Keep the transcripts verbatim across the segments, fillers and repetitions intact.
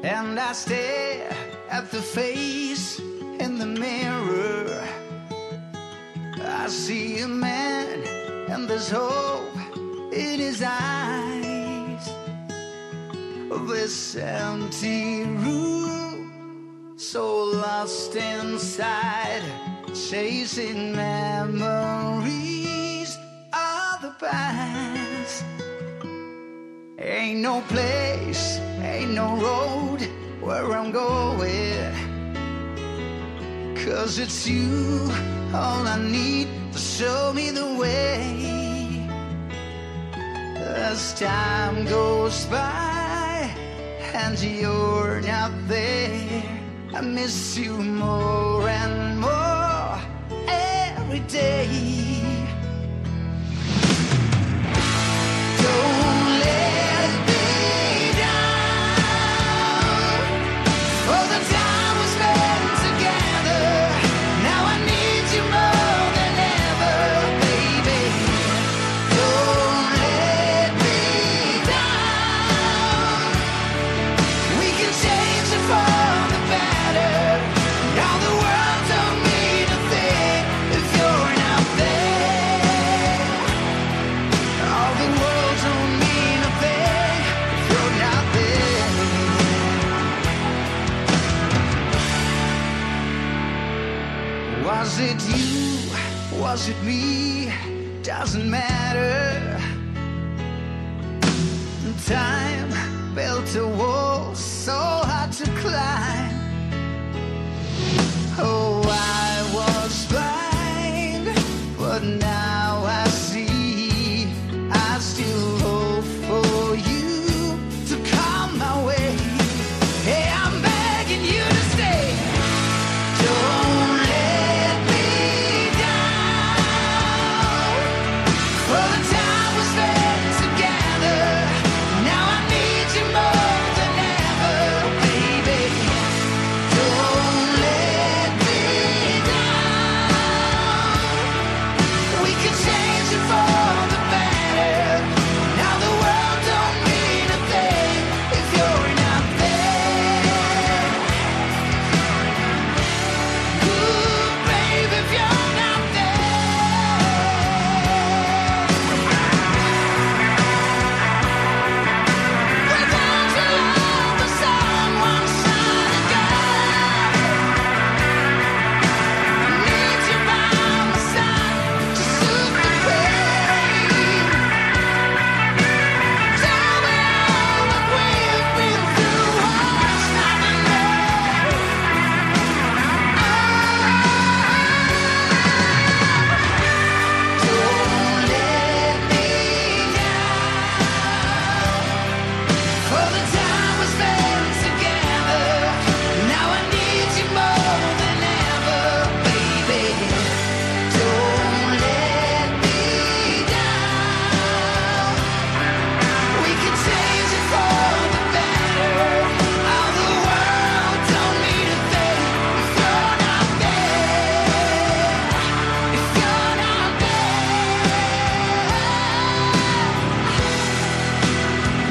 and I stare at the face in the mirror. I see a man and there's hope in his eyes. This empty room, so lost inside, chasing memories of the past. Ain't no place, ain't no road where I'm going, 'cause it's you, all I need to show me the way. As time goes by and you're not there, I miss you more and more every day. Don't let me down, for the time we spent together. Now I need you more than ever, baby. Don't let me down. We can change it for the better. Now the world don't mean a thing if you're not there. All the world don't mean a thing if you're not there. Was it you? Was it me? Doesn't matter. Time built a wall so hard to climb. Oh, I was blind, but now I see. I still hope for you to come my way. Hey, I'm begging you to stay. Don't let me down, for the time we spent together. Now I need you more than ever, baby. Don't let me down. We can change it for the better. Now the world don't mean a thing if you're not there. Ooh, baby, if you're not there. Without your love, the sun won't shine again. Need you by my side to soothe the pain. Tell me all that we've been through. It's not enough. Don't let me down, for the time we spent together. Now I need you more than ever, baby. Don't let me down. We can change it for the better. All the world don't mean a thing if you're not there. If you're not there.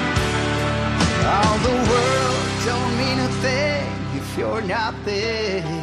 All the world don't mean a thing if you're not there.